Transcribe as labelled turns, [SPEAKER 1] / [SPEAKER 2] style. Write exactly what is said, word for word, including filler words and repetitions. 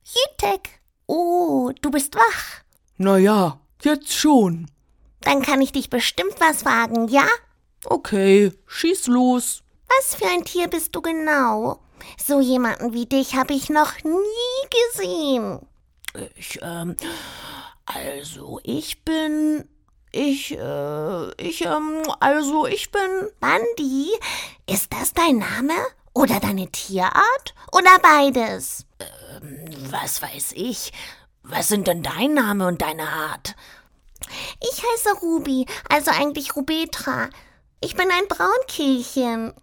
[SPEAKER 1] Jütek. Oh, du bist wach.
[SPEAKER 2] Na ja, jetzt schon.
[SPEAKER 1] Dann kann ich dich bestimmt was fragen, ja?
[SPEAKER 2] Okay, schieß los.
[SPEAKER 1] Was für ein Tier bist du genau? So jemanden wie dich habe ich noch nie gesehen.
[SPEAKER 2] Ich, ähm, also ich bin, ich, äh, ich, ähm, also ich bin...
[SPEAKER 1] Bandi, ist das dein Name? Oder deine Tierart? Oder beides?
[SPEAKER 2] Ähm, was weiß ich? Was sind denn dein Name und deine Art?
[SPEAKER 1] Ich heiße Ruby, also eigentlich Rubetra. Ich bin ein Braunkehlchen.